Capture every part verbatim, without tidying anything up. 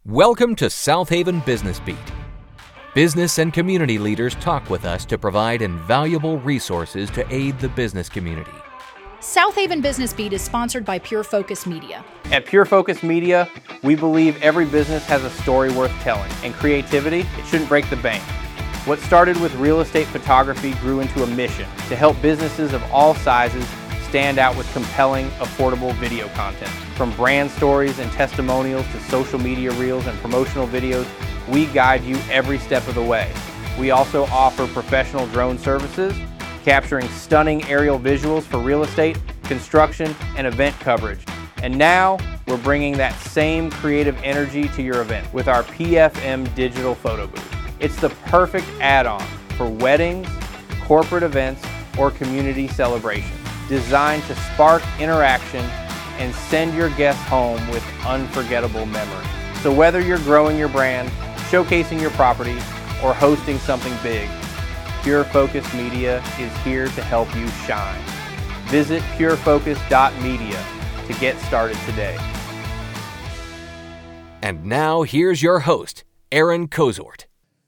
Welcome to South Haven Business Beat. Business and community leaders talk with us to provide invaluable resources to aid the business community. South Haven Business Beat is sponsored by Pure Focus Media. At Pure Focus Media, we believe every business has a story worth telling, and creativity, it shouldn't break the bank. What started with real estate photography grew into a mission to help businesses of all sizes stand out with compelling, affordable video content. From brand stories and testimonials to social media reels and promotional videos, we guide you every step of the way. We also offer professional drone services, capturing stunning aerial visuals for real estate, construction, and event coverage. And now, we're bringing that same creative energy to your event with our P F M digital photo booth. It's the perfect add-on for weddings, corporate events, or community celebrations, designed to spark interaction and send your guests home with unforgettable memories. So whether you're growing your brand, showcasing your property, or hosting something big, Pure Focus Media is here to help you shine. Visit pure focus dot media to get started today. And now here's your host, Aaron Kozort.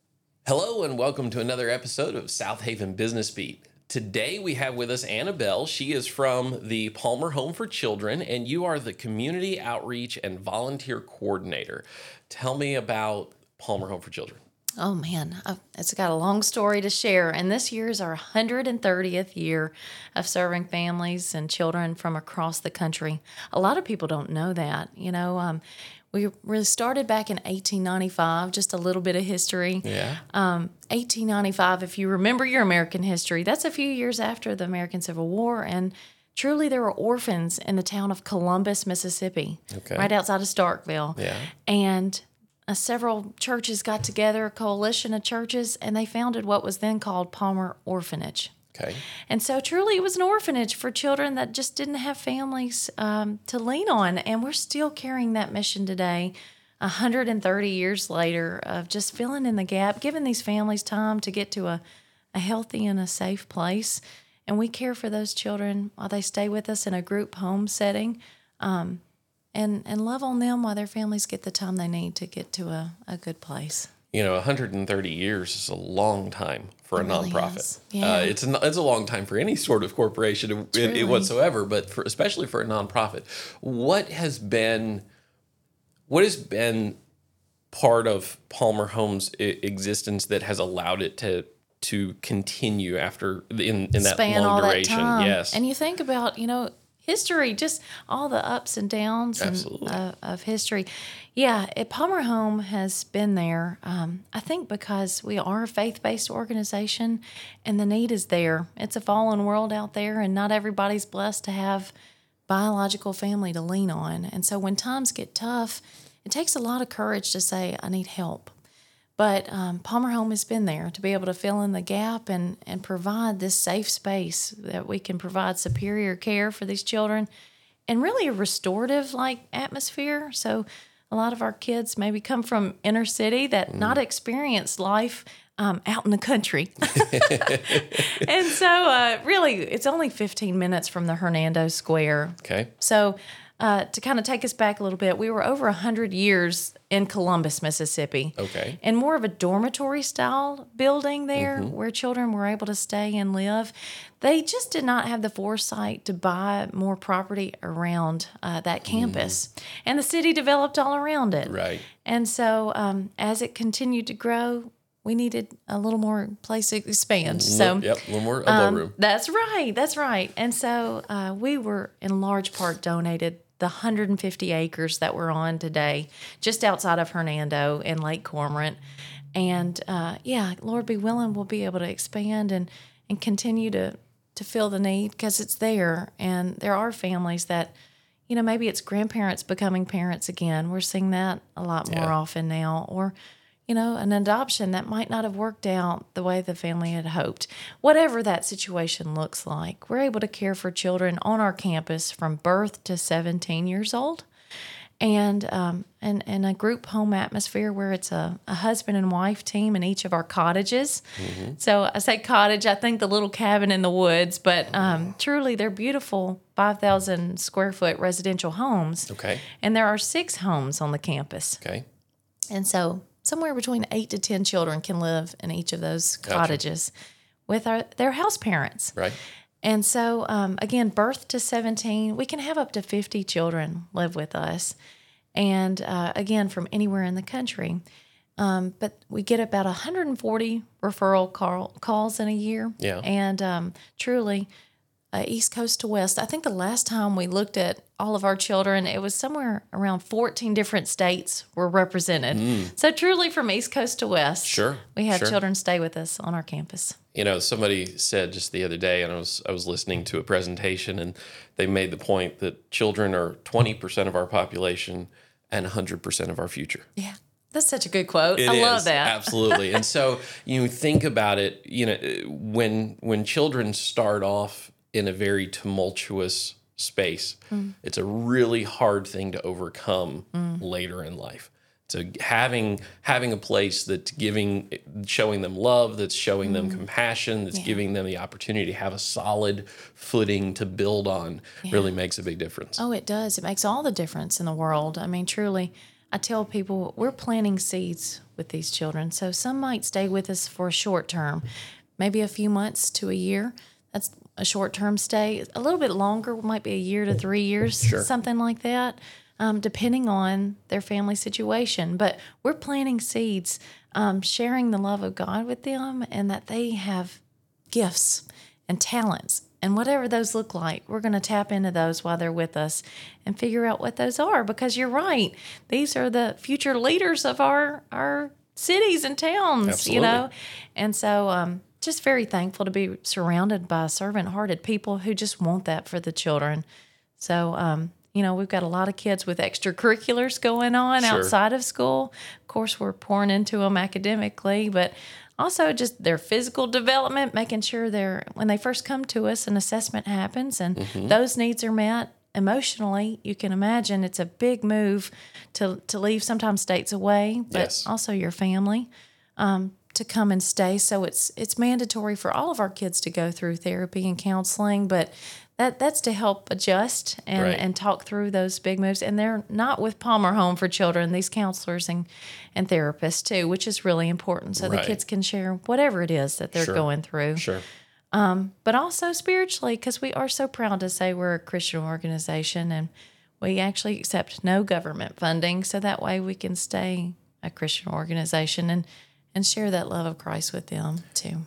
Hello and welcome to another episode of South Haven Business Beat. Today we have with us Annabelle. She is from the Palmer Home for Children, and you are the Community Outreach and Volunteer Coordinator. Tell me about Palmer Home for Children. Oh man, it's got a long story to share, and this year is our one hundred thirtieth year of serving families and children from across the country. A lot of people don't know that. You know, um, we really started back in eighteen ninety-five, just a little bit of history. Yeah. Um, eighteen ninety-five, if you remember your American history, that's a few years after the American Civil War, and truly there were orphans in the town of Columbus, Mississippi, Okay. right outside of Starkville. Yeah. And uh, several churches got together, a coalition of churches, and they founded what was then called Palmer Orphanage. Okay. And so truly it was an orphanage for children that just didn't have families um, to lean on. And we're still carrying that mission today, one hundred thirty years later, of just filling in the gap, giving these families time to get to a, a healthy and a safe place. And we care for those children while they stay with us in a group home setting, um, and, and love on them while their families get the time they need to get to a, a good place. You know, one hundred thirty years is a long time for It a really nonprofit. is. Yeah. Uh, it's a, it's a long time for any sort of corporation in, in, Truly. whatsoever, but for, especially for a nonprofit. What has been what has been part of Palmer Home's I- existence that has allowed it to to continue after in in that Span long all that duration? time. Yes. And you think about, you know, history, just all the ups and downs and, Absolutely. uh, of history. Yeah, it, Palmer Home has been there, um, I think because we are a faith-based organization and the need is there. It's a fallen world out there, and not everybody's blessed to have biological family to lean on. And so when times get tough, it takes a lot of courage to say, I need help. But um, Palmer Home has been there to be able to fill in the gap and, and provide this safe space that we can provide superior care for these children and really a restorative like atmosphere. So a lot of our kids maybe come from inner city that mm. not experienced life um, out in the country. And so uh, really it's only fifteen minutes from the Hernando Square. Okay. So Uh, to kind of take us back a little bit, we were over one hundred years in Columbus, Mississippi. Okay. And more of a dormitory-style building there Mm-hmm. where children were able to stay and live. They just did not have the foresight to buy more property around uh, that campus. Mm. And the city developed all around it. Right. And so um, as it continued to grow, we needed a little more place to expand. So, yep, a little more elbow um, room. That's right. That's right. And so uh, we were in large part donated the one hundred fifty acres that we're on today, just outside of Hernando in Lake Cormorant. And uh, yeah, Lord be willing, we'll be able to expand and, and continue to, to fill the need because it's there. And there are families that, you know, maybe it's grandparents becoming parents again. We're seeing that a lot more Yeah. often now. Or, you know, an adoption that might not have worked out the way the family had hoped. Whatever that situation looks like, we're able to care for children on our campus from birth to seventeen years old. And um, and, and a group home atmosphere where it's a, a husband and wife team in each of our cottages. Mm-hmm. So I say cottage, I think the little cabin in the woods, but um, truly they're beautiful five thousand square foot residential homes. Okay. And there are six homes on the campus. Okay. And so somewhere between eight to ten children can live in each of those cottages gotcha. with our, their house parents. Right. And so, um, again, birth to seventeen, we can have up to fifty children live with us. And uh, again, from anywhere in the country. Um, but we get about one hundred forty referral call, calls in a year. Yeah. And um, truly, uh, East Coast to West, I think the last time we looked at all of our children, it was somewhere around fourteen different states were represented. Mm. So truly from East Coast to West, sure, we have sure. children stay with us on our campus. You know, somebody said just the other day, and I was I was listening to a presentation, and they made the point that children are twenty percent of our population and one hundred percent of our future. Yeah. That's such a good quote. It I is, love that. Absolutely. And so you think about it, you know, when when children start off in a very tumultuous space, mm. it's a really hard thing to overcome mm. later in life. So having having a place that's giving, showing them love, that's showing mm. them compassion, that's yeah. giving them the opportunity to have a solid footing to build on yeah. really makes a big difference. Oh, it does. It makes all the difference in the world. I mean, truly, I tell people we're planting seeds with these children. So some might stay with us for a short term, maybe a few months to a year. That's a short-term stay. A little bit longer might be a year to three years, sure. something like that. Um, depending on their family situation. But we're planting seeds, um, sharing the love of God with them, and that they have gifts and talents. And whatever those look like, we're going to tap into those while they're with us and figure out what those are. Because you're right. These are the future leaders of our, our cities and towns, Absolutely. you know. And so um, just very thankful to be surrounded by servant-hearted people who just want that for the children. So, um you know, we've got a lot of kids with extracurriculars going on sure. outside of school. Of course, we're pouring into them academically, but also just their physical development, making sure they're, when they first come to us, an assessment happens and mm-hmm. those needs are met. Emotionally, you can imagine it's a big move to, to leave sometimes states away, but yes. also your family um, to come and stay. So it's it's mandatory for all of our kids to go through therapy and counseling, but That that's to help adjust and, right. and talk through those big moves. And they're not with Palmer Home for Children, these counselors and, and therapists too, which is really important. So right. the kids can share whatever it is that they're sure. going through. Sure. Um, but also spiritually, because we are so proud to say we're a Christian organization and we actually accept no government funding. So that way we can stay a Christian organization and, and share that love of Christ with them too.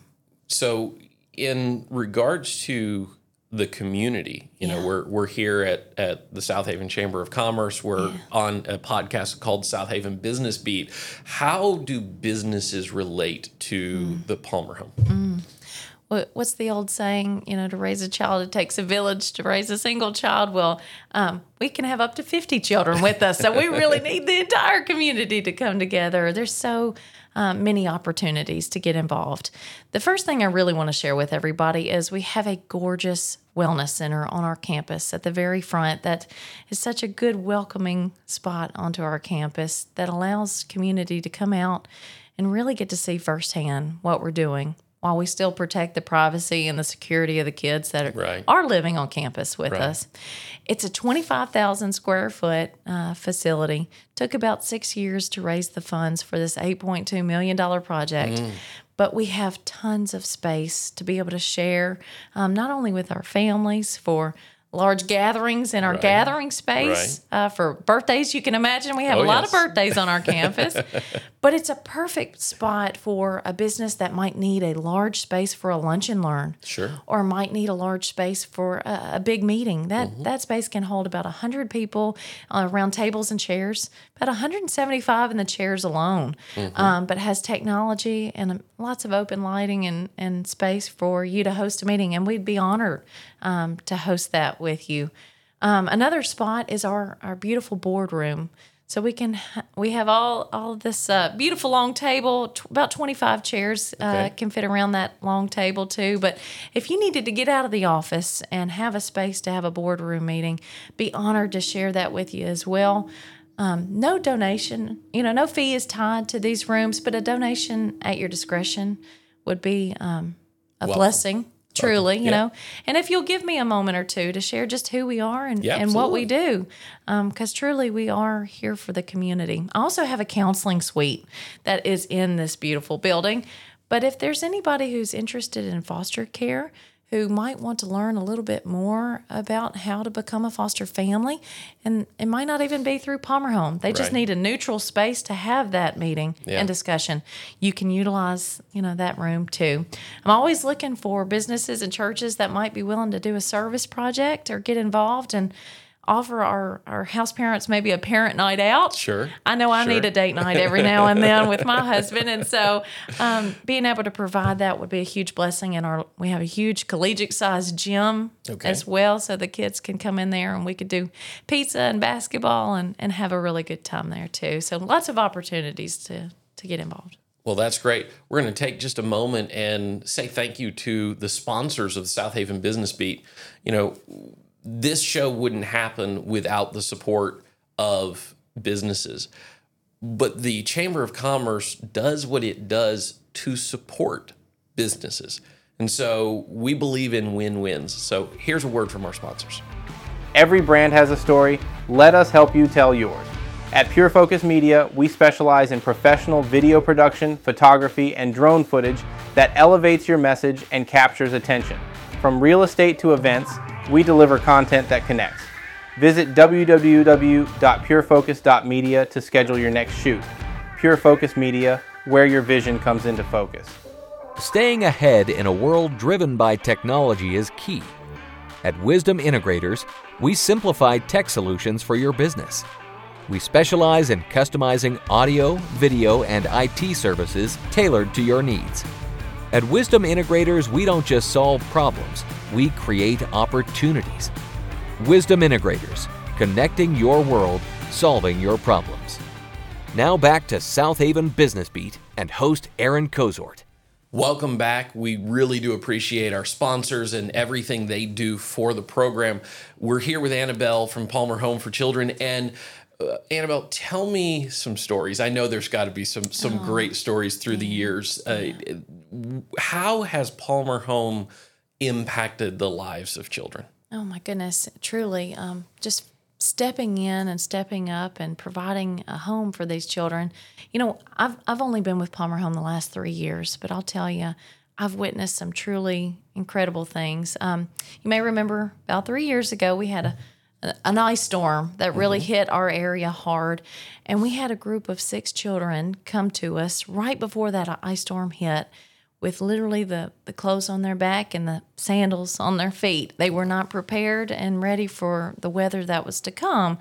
So in regards to the community, you yeah. know, we're we're here at, at the South Haven Chamber of Commerce. We're yeah. on a podcast called South Haven Business Beat. How do businesses relate to mm. the Palmer Home? Mm. What, what's the old saying? You know, to raise a child, it takes a village. To raise a single child, well, um, we can have up to fifty children with us. So we really need the entire community to come together. There's so Um, many opportunities to get involved. The first thing I really want to share with everybody is we have a gorgeous wellness center on our campus at the very front that is such a good welcoming spot onto our campus that allows community to come out and really get to see firsthand what we're doing while we still protect the privacy and the security of the kids that are, right. are living on campus with right. us. It's a twenty-five thousand square foot uh, facility. Took about six years to raise the funds for this eight point two million dollars project. Mm. But we have tons of space to be able to share, um, not only with our families for large gatherings in our right. gathering space right. uh, for birthdays. You can imagine we have oh, a lot yes. of birthdays on our campus, but it's a perfect spot for a business that might need a large space for a lunch and learn, sure, or might need a large space for a, a big meeting. That mm-hmm. that space can hold about one hundred people uh, around tables and chairs, about one hundred seventy-five in the chairs alone, mm-hmm. um, but has technology and um, lots of open lighting and, and space for you to host a meeting, and we'd be honored um, to host that with you. Um, another spot is our, our beautiful boardroom. So we can we have all all this uh, beautiful long table, t- about twenty-five chairs uh, okay. can fit around that long table too. But if you needed to get out of the office and have a space to have a boardroom meeting, be honored to share that with you as well. Um, no donation, you know, no fee is tied to these rooms, but a donation at your discretion would be um, a Welcome. blessing. Truly, Okay. you Yeah. know. And if you'll give me a moment or two to share just who we are and, Yeah, and what we absolutely. do, because truly we are here for the community. I also have a counseling suite that is in this beautiful building. But if there's anybody who's interested in foster care, who might want to learn a little bit more about how to become a foster family, and it might not even be through Palmer Home. They just Right. need a neutral space to have that meeting Yeah. and discussion. You can utilize, you know, that room too. I'm always looking for businesses and churches that might be willing to do a service project or get involved and offer our, our house parents maybe a parent night out. Sure. I know I Sure. need a date night every now and then with my husband. And so um, being able to provide that would be a huge blessing. And our we have a huge collegiate sized gym Okay. as well, so the kids can come in there and we could do pizza and basketball and, and have a really good time there too. So lots of opportunities to, to get involved. Well, that's great. We're going to take just a moment and say thank you to the sponsors of the South Haven Business Beat. You know, this show wouldn't happen without the support of businesses. But the Chamber of Commerce does what it does to support businesses. And so we believe in win-wins. So here's a word from our sponsors. Every brand has a story. Let us help you tell yours. At Pure Focus Media, we specialize in professional video production, photography, and drone footage that elevates your message and captures attention. From real estate to events, we deliver content that connects. Visit w w w dot pure focus dot media to schedule your next shoot. Pure Focus Media, where your vision comes into focus. Staying ahead in a world driven by technology is key. At Wisdom Integrators, we simplify tech solutions for your business. We specialize in customizing audio, video, and I T services tailored to your needs. At Wisdom Integrators, we don't just solve problems, we create opportunities. Wisdom Integrators, connecting your world, solving your problems. Now back to South Haven Business Beat and host Aaron Kozort. Welcome back. We really do appreciate our sponsors and everything they do for the program. We're here with Annabelle from Palmer Home for Children. And uh, Annabelle, tell me some stories. I know there's got to be some some Oh, great stories through the years. Uh, how has Palmer Home impacted the lives of children? Oh my goodness, truly, um, just stepping in and stepping up and providing a home for these children. You know, I've I've only been with Palmer Home the last three years, but I'll tell you, I've witnessed some truly incredible things. Um, you may remember about three years ago, we had a an ice storm that really mm-hmm. hit our area hard, and we had a group of six children come to us right before that ice storm hit, with literally the, the clothes on their back and the sandals on their feet. They were not prepared and ready for the weather that was to come.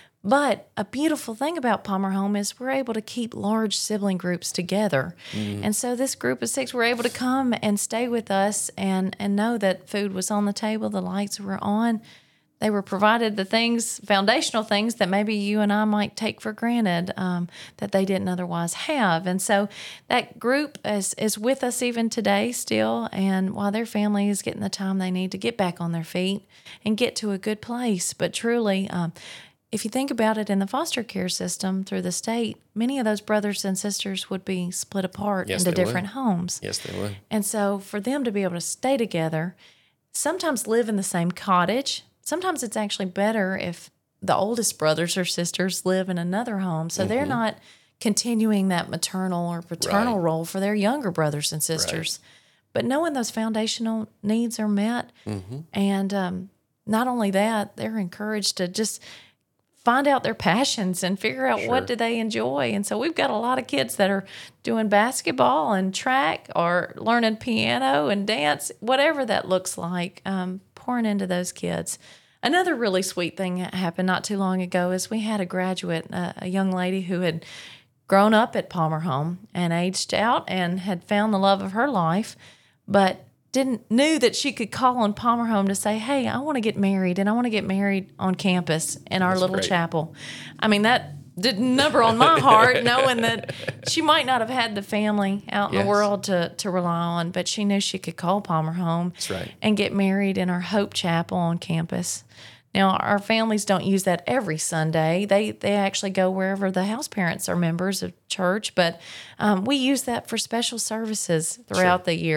But a beautiful thing about Palmer Home is we're able to keep large sibling groups together. Mm. And so this group of six were able to come and stay with us and, and know that food was on the table, the lights were on. They were provided the things, foundational things that maybe you and I might take for granted um, that they didn't otherwise have. And so that group is, is with us even today still, and while their family is getting the time they need to get back on their feet and get to a good place. But truly, um, if you think about it in the foster care system through the state, many of those brothers and sisters would be split apart Yes, into they different would. homes. Yes, they would. And so for them to be able to stay together, sometimes live in the same cottage. Sometimes it's actually better if the oldest brothers or sisters live in another home, so mm-hmm. they're not continuing that maternal or paternal right. role for their younger brothers and sisters. Right. But knowing those foundational needs are met, mm-hmm. and um, not only that, they're encouraged to just find out their passions and figure out sure. what do they enjoy. And so we've got a lot of kids that are doing basketball and track or learning piano and dance, whatever that looks like, um, pouring into those kids. Another really sweet thing that happened not too long ago is we had a graduate, uh, a young lady who had grown up at Palmer Home and aged out and had found the love of her life, but didn't knew that she could call on Palmer Home to say, hey, I want to get married, and I want to get married on campus in our That's little great. chapel. I mean, that did a number on my heart, knowing that she might not have had the family out in yes. the world to, to rely on, but she knew she could call Palmer Home That's right. and get married in our Hope Chapel on campus. Now, our families don't use that every Sunday. They they actually go wherever the house parents are members of church, but um, we use that for special services throughout sure. the year.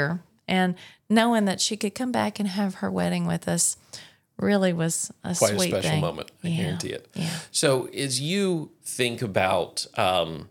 And knowing that she could come back and have her wedding with us really was a Quite sweet a special thing. moment, I Yeah, guarantee it. Yeah. So as you think about um,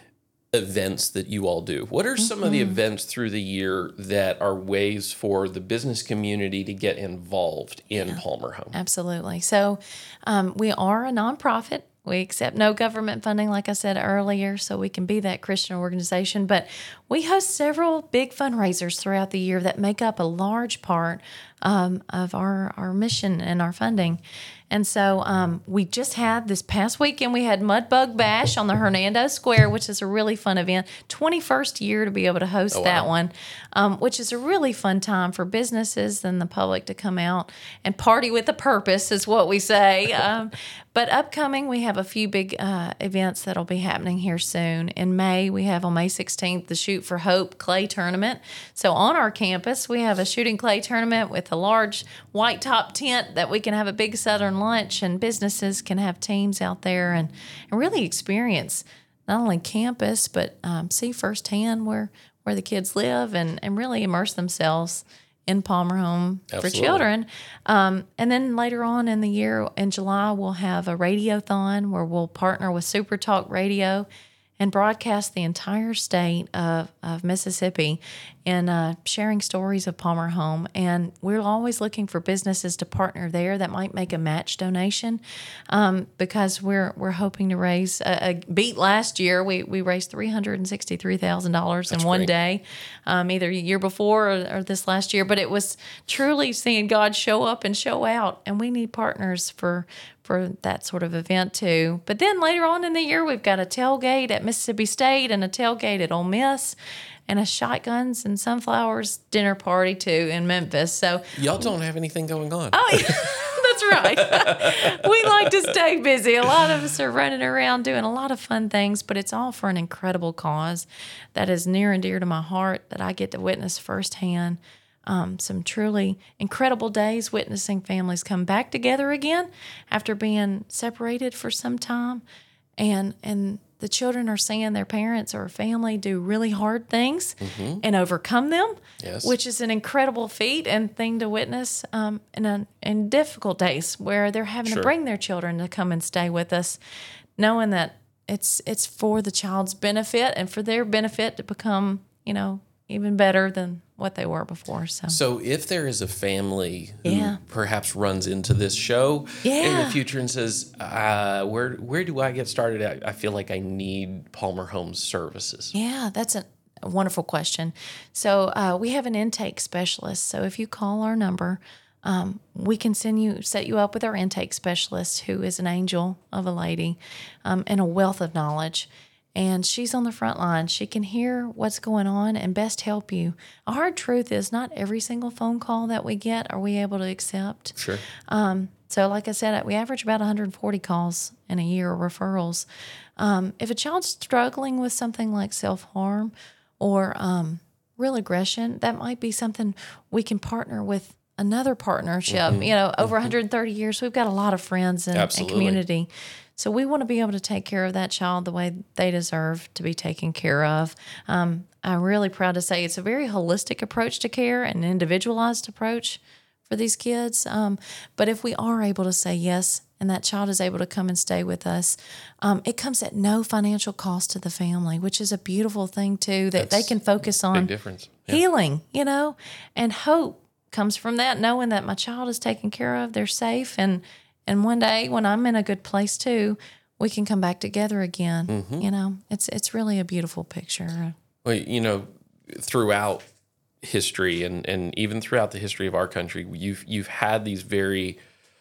events that you all do, what are some mm-hmm. of the events through the year that are ways for the business community to get involved in yeah, Palmer Home? Absolutely. So um, we are a nonprofit. We accept no government funding, like I said earlier, so we can be that Christian organization. But we host several big fundraisers throughout the year that make up a large part um, of our, our mission and our funding. And so um, we just had this past weekend, we had Mudbug Bash on the Hernando Square, which is a really fun event. twenty-first year to be able to host oh, wow. that one, um, which is a really fun time for businesses and the public to come out and party with a purpose is what we say. um, but upcoming, we have a few big uh, events that'll be happening here soon. In May, we have on May sixteenth, the Shoot for Hope Clay Tournament. So on our campus, we have a shooting clay tournament with a large white top tent that we can have a big Southern lunch, and businesses can have teams out there and, and really experience not only campus, but um, see firsthand where, where the kids live and, and really immerse themselves in Palmer Home Absolutely. For children. Um, and then later on in the year, in July, we'll have a radiothon where we'll partner with Super Talk Radio and broadcast the entire state of, of Mississippi in uh, sharing stories of Palmer Home. And we're always looking for businesses to partner there that might make a match donation um, because we're we're hoping to raise, a, a beat last year, we, we raised three hundred sixty-three thousand dollars in one great. day, um, either a year before or, or this last year. But it was truly seeing God show up and show out, and we need partners for for that sort of event too. But then later on in the year, we've got a tailgate at Mississippi State and a tailgate at Ole Miss and a shotguns and sunflowers dinner party too in Memphis. So y'all don't have anything going on. Oh, yeah, that's right. We like to stay busy. A lot of us are running around doing a lot of fun things, but it's all for an incredible cause that is near and dear to my heart that I get to witness firsthand. Um, some truly incredible days witnessing families come back together again after being separated for some time. And and the children are seeing their parents or family do really hard things mm-hmm. and overcome them, yes. which is an incredible feat and thing to witness um, in, a, in difficult days where they're having sure. to bring their children to come and stay with us, knowing that it's it's for the child's benefit and for their benefit to become, you know, even better than what they were before. So, so if there is a family who yeah. perhaps runs into this show yeah. in the future and says, uh, where where do I get started at? I feel like I need Palmer Home services. Yeah, that's a, a wonderful question. So uh, we have an intake specialist. So if you call our number, um, we can send you, set you up with our intake specialist, who is an angel of a lady um, and a wealth of knowledge. And she's on the front line. She can hear what's going on and best help you. A hard truth is not every single phone call that we get are we able to accept. Sure. Um, so like I said, we average about one hundred forty calls in a year, referrals. Um, if a child's struggling with something like self-harm or um, real aggression, that might be something we can partner with another partnership. Mm-hmm. You know, over mm-hmm. one hundred thirty years, we've got a lot of friends and, and community. So we want to be able to take care of that child the way they deserve to be taken care of. Um, I'm really proud to say it's a very holistic approach to care, an individualized approach for these kids. Um, but if we are able to say yes, and that child is able to come and stay with us, um, it comes at no financial cost to the family, which is a beautiful thing too, that That's they can focus on big difference. Yeah. healing, you know, and hope comes from that, knowing that my child is taken care of, they're safe, and And one day when I'm in a good place too, we can come back together again. Mm-hmm. You know, it's it's really a beautiful picture. Well, you know, throughout history and, and even throughout the history of our country, you've you've had these very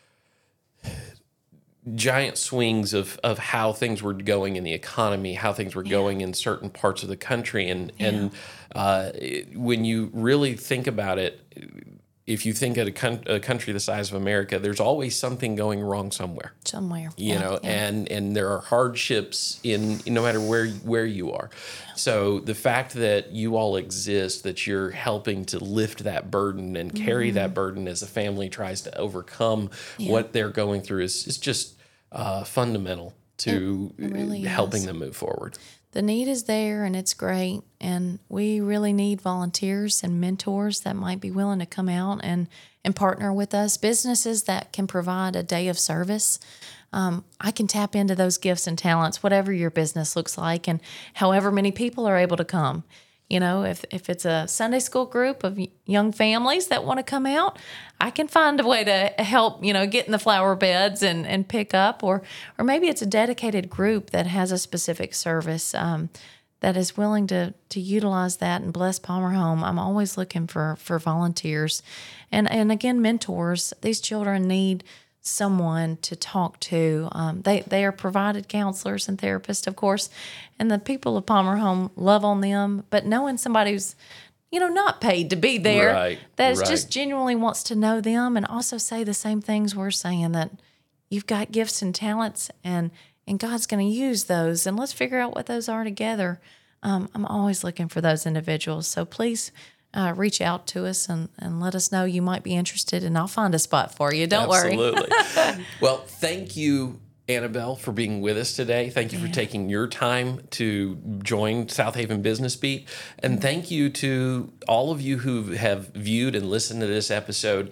giant swings of, of how things were going in the economy, how things were yeah. going in certain parts of the country. And, yeah. and uh, when you really think about it, if you think of a, con- a country the size of America, there's always something going wrong somewhere. Somewhere, you yeah, know, yeah. and and there are hardships in no matter where where you are. Yeah. So the fact that you all exist, that you're helping to lift that burden and carry mm-hmm. that burden as a family tries to overcome yeah. what they're going through is is just uh, fundamental to it really helping is. them move forward. the need is there and it's great. And we really need volunteers and mentors that might be willing to come out and, and partner with us. Businesses that can provide a day of service. Um, I can tap into those gifts and talents, whatever your business looks like, and however many people are able to come. You know, if, if it's a Sunday school group of young families that want to come out, I can find a way to help, you know, get in the flower beds and, and pick up. Or or maybe it's a dedicated group that has a specific service um, that is willing to to utilize that and bless Palmer Home. I'm always looking for, for volunteers. And, and again, mentors. These children need someone to talk to. Um, they they are provided counselors and therapists, of course, and the people of Palmer Home love on them. But knowing somebody who's, you know, not paid to be there, right, that right. just genuinely wants to know them and also say the same things we're saying, that you've got gifts and talents, and and God's going to use those, and let's figure out what those are together. Um, I'm always looking for those individuals. So please. Uh, reach out to us and, and let us know you might be interested, and I'll find a spot for you. Don't Absolutely. worry. Absolutely. Well, thank you, Annabelle, for being with us today. Thank you yeah. for taking your time to join South Haven Business Beat. And mm-hmm. thank you to all of you who have viewed and listened to this episode.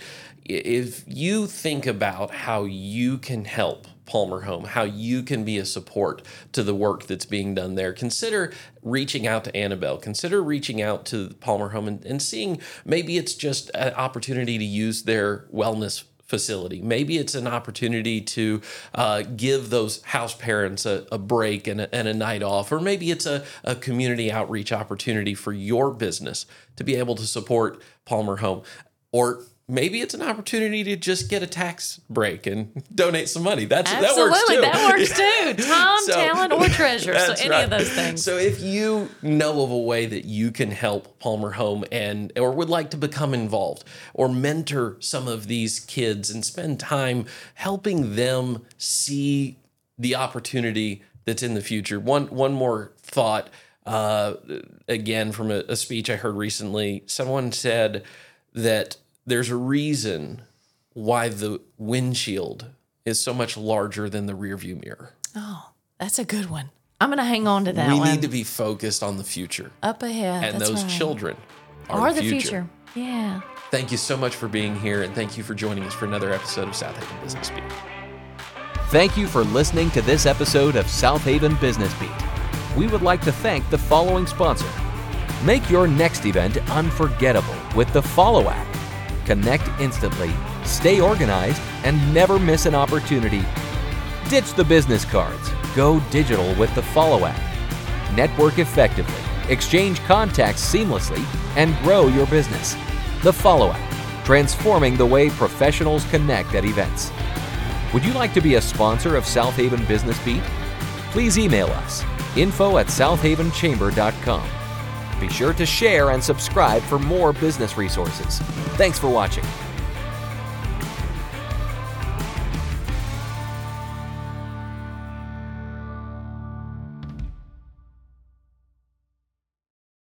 If you think about how you can help Palmer Home, how you can be a support to the work that's being done there, consider reaching out to Annabelle. Consider reaching out to Palmer Home and, and seeing, maybe it's just an opportunity to use their wellness facility. Maybe it's an opportunity to uh, give those house parents a, a break and a, and a night off, or maybe it's a, a community outreach opportunity for your business to be able to support Palmer Home. Or maybe it's an opportunity to just get a tax break and donate some money. That's Absolutely, that works too. That works too. Time, so, talent, or treasure. So any right. of those things. So if you know of a way that you can help Palmer Home and or would like to become involved or mentor some of these kids and spend time helping them see the opportunity that's in the future. One one more thought, uh, again, from a, a speech I heard recently. Someone said that there's a reason why the windshield is so much larger than the rearview mirror. Oh, that's a good one. I'm going to hang on to that we one. We need to be focused on the future. Up ahead. And that's those right. children are, are the, the future. future. Yeah. Thank you so much for being here, and thank you for joining us for another episode of South Haven Business Beat. Thank you for listening to this episode of South Haven Business Beat. We would like to thank the following sponsor. Make your next event unforgettable with the Follow app. Connect instantly, stay organized, and never miss an opportunity. Ditch the business cards. Go digital with the Follow app. Network effectively, exchange contacts seamlessly, and grow your business. The Follow app, transforming the way professionals connect at events. Would you like to be a sponsor of South Haven Business Beat? Please email us, info at south haven chamber dot com. Be sure to share and subscribe for more business resources. Thanks for watching.